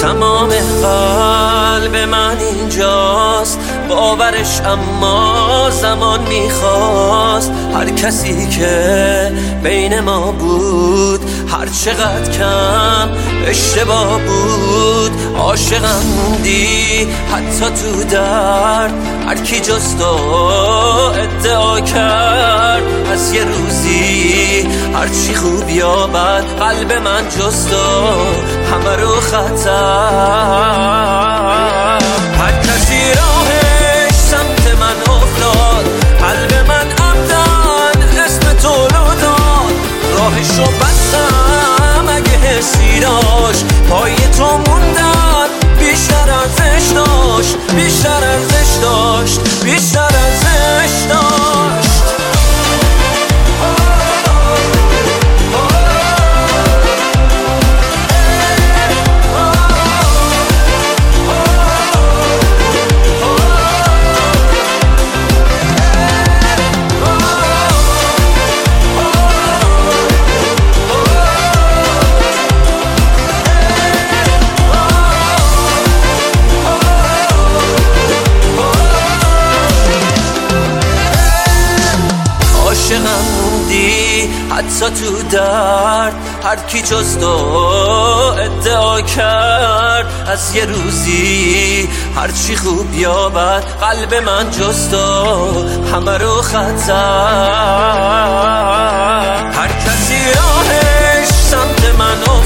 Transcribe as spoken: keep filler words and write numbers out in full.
تمام قلب من اینجاست، باورش اما زمان میخواست. هر کسی که بین ما بود هر چقدر کم اشتباه بود، عاشقم موندی حتی تو درد. هر کی جز تو ادعا کرد از یه روزی هرچی خوب یا بد، قلب من جز تو همه رو خطر. هر کسی راهش سمت من افتاد، قلب من عمدن اسم تو رو داد. راهشو بستم اگه حسی داشت، پای تو موندن بیشتر ارزش داشت، بیشتر ارزش داشت، بیشتر ارزش داشت. عاشقم موندی حتی تو درد. هر کی جز تو ادعا کرد از یه روزی هرچی خوب یا بد، قلب من جز تو همه رو خطر. هر کسی راهش سمت من